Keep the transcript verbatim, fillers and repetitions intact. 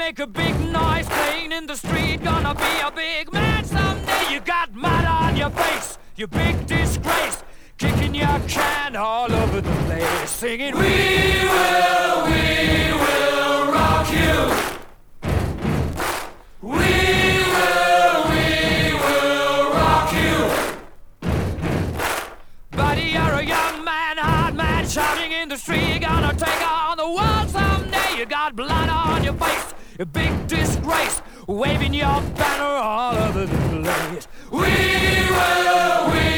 make a big noise playing in the street. Gonna be a big man someday. You got mud on your face, you big disgrace. Kicking your can all over the place, singing, we will, we will rock you. We will, we will rock you. Buddy, you're a young man, hard man, shouting in the street. You're gonna take on the world someday. You got blood on your face, a big disgrace, waving your banner all over the place. We will, we